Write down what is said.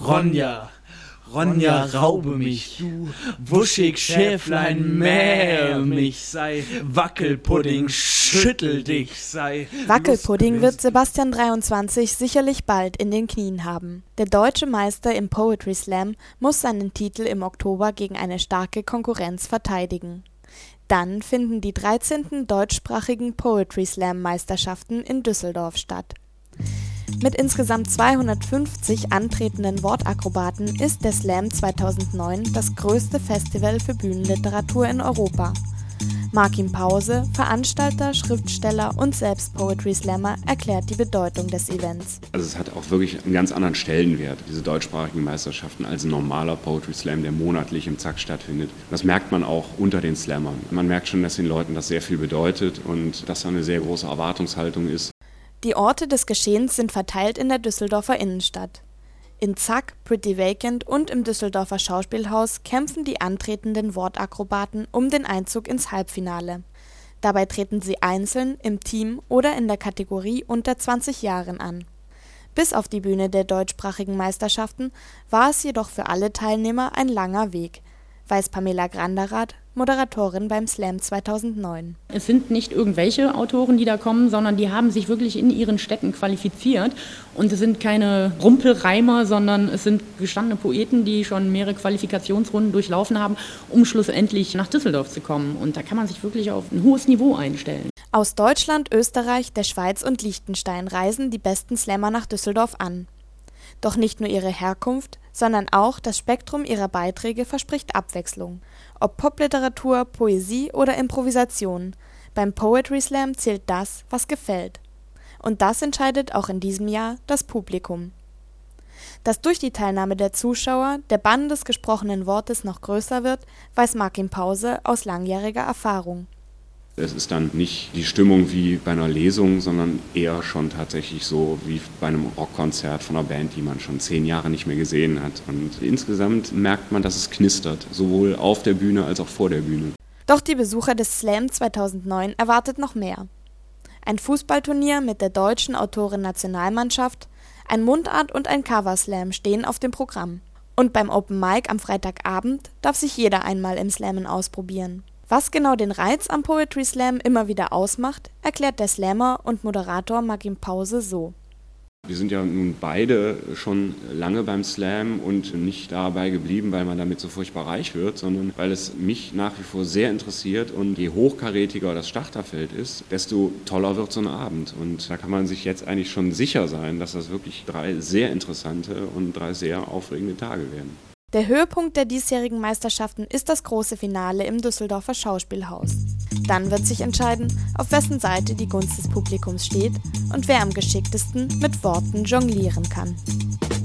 Ronja, Ronja, raube mich, du wuschig Schäflein, mähe mich, sei Wackelpudding, schüttel dich, sei... Wackelpudding wird Sebastian 23 sicherlich bald in den Knien haben. Der deutsche Meister im Poetry Slam muss seinen Titel im Oktober gegen eine starke Konkurrenz verteidigen. Dann finden die 13. deutschsprachigen Poetry Slam Meisterschaften in Düsseldorf statt. Mit insgesamt 250 antretenden Wortakrobaten ist der Slam 2009 das größte Festival für Bühnenliteratur in Europa. Markin Pause, Veranstalter, Schriftsteller und selbst Poetry Slammer, erklärt die Bedeutung des Events. Also es hat auch wirklich einen ganz anderen Stellenwert, diese deutschsprachigen Meisterschaften, als ein normaler Poetry Slam, der monatlich im Zack stattfindet. Das merkt man auch unter den Slammern. Man merkt schon, dass den Leuten das sehr viel bedeutet und dass da eine sehr große Erwartungshaltung ist. Die Orte des Geschehens sind verteilt in der Düsseldorfer Innenstadt. In Zack, Pretty Vacant und im Düsseldorfer Schauspielhaus kämpfen die antretenden Wortakrobaten um den Einzug ins Halbfinale. Dabei treten sie einzeln, im Team oder in der Kategorie unter 20 Jahren an. Bis auf die Bühne der deutschsprachigen Meisterschaften war es jedoch für alle Teilnehmer ein langer Weg, weiß Pamela Granderath, Moderatorin beim Slam 2009. Es sind nicht irgendwelche Autoren, die da kommen, sondern die haben sich wirklich in ihren Städten qualifiziert. Und es sind keine Rumpelreimer, sondern es sind gestandene Poeten, die schon mehrere Qualifikationsrunden durchlaufen haben, um schlussendlich nach Düsseldorf zu kommen. Und da kann man sich wirklich auf ein hohes Niveau einstellen. Aus Deutschland, Österreich, der Schweiz und Liechtenstein reisen die besten Slammer nach Düsseldorf an. Doch nicht nur ihre Herkunft, sondern auch das Spektrum ihrer Beiträge verspricht Abwechslung. Ob Popliteratur, Poesie oder Improvisation, beim Poetry Slam zählt das, was gefällt. Und das entscheidet auch in diesem Jahr das Publikum. Dass durch die Teilnahme der Zuschauer der Bann des gesprochenen Wortes noch größer wird, weiß Markin Pause aus langjähriger Erfahrung. Es ist dann nicht die Stimmung wie bei einer Lesung, sondern eher schon tatsächlich so wie bei einem Rockkonzert von einer Band, die man schon 10 Jahre nicht mehr gesehen hat. Und insgesamt merkt man, dass es knistert, sowohl auf der Bühne als auch vor der Bühne. Doch die Besucher des Slam 2009 erwartet noch mehr. Ein Fußballturnier mit der deutschen Autoren-Nationalmannschaft, ein Mundart- und ein Cover-Slam stehen auf dem Programm. Und beim Open Mic am Freitagabend darf sich jeder einmal im Slammen ausprobieren. Was genau den Reiz am Poetry Slam immer wieder ausmacht, erklärt der Slammer und Moderator Markin Pause so. Wir sind ja nun beide schon lange beim Slam und nicht dabei geblieben, weil man damit so furchtbar reich wird, sondern weil es mich nach wie vor sehr interessiert und je hochkarätiger das Starterfeld ist, desto toller wird so ein Abend. Und da kann man sich jetzt eigentlich schon sicher sein, dass das wirklich 3 sehr interessante und 3 sehr aufregende Tage werden. Der Höhepunkt der diesjährigen Meisterschaften ist das große Finale im Düsseldorfer Schauspielhaus. Dann wird sich entscheiden, auf wessen Seite die Gunst des Publikums steht und wer am geschicktesten mit Worten jonglieren kann.